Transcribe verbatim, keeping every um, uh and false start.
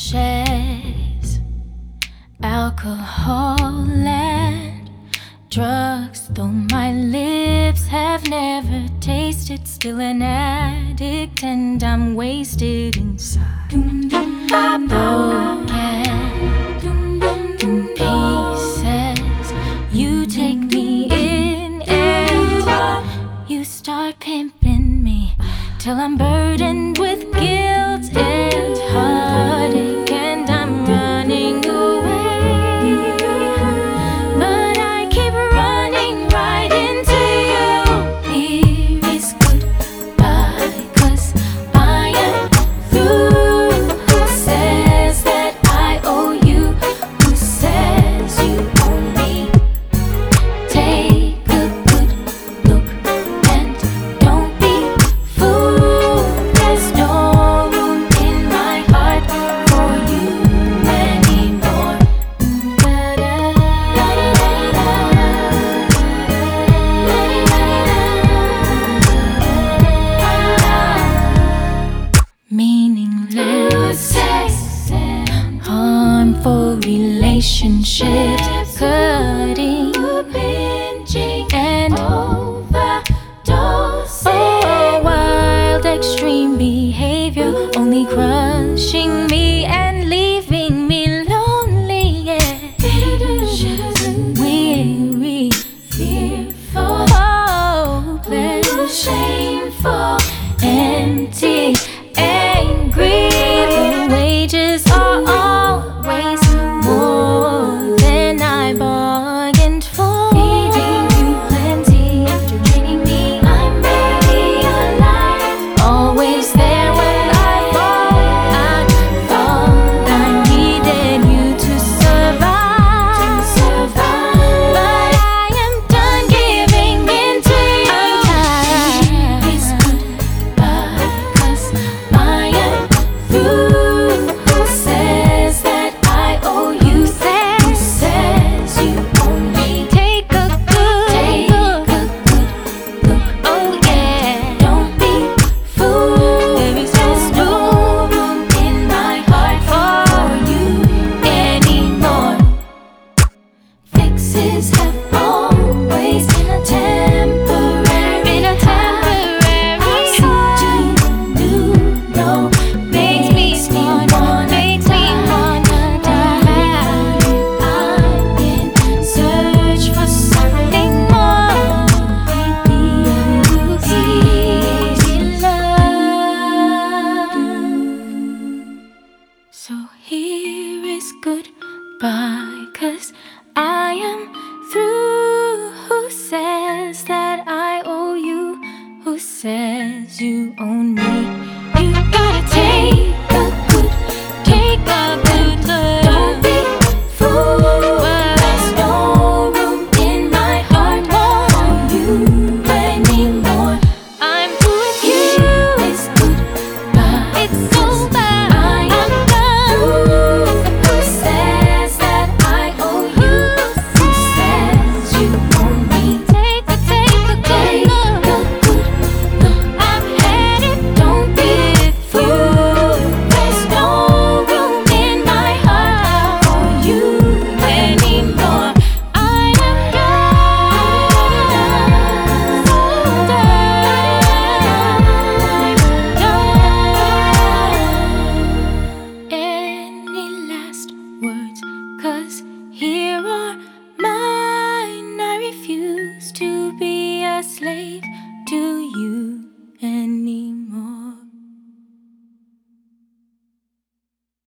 shares alcohol and drugs. Though my lips have never tasted, still an addict and I'm wasted inside. Broken pieces, you take me in and you start pimping me till I'm burdened with guilt and heartache, and I'm running away, but I keep running right into you. Here is goodbye, 'cause I am through. Who says that I owe you? Who says you owe me? Take a good look and don't be fooled. There's no room in my heart for you anymore. Meaningless, harmful relationships, cutting, binging, and overdosing. Oh, wild, extreme behavior, only crushing me and leaving me lonely. Yeah, weary, fearful, hopeless, shameful, empty, angry. The wages are always more than I bargained for. Feeding you plenty after draining me, I'm barely alive. Always there when I fall. I thought I needed you to survive, but I am done giving in to you. Here is goodbye, 'cause I am through. Who says that I owe you? Who says you owe me? Take a good look, oh yeah, don't be fooled. There is just no room in my heart for you anymore. Fixes have always been a temporary, been a temporary. Something new, no, makes me wanna, makes me wanna die. I'm in search for something more. Easy love. So here is goodbye, 'cause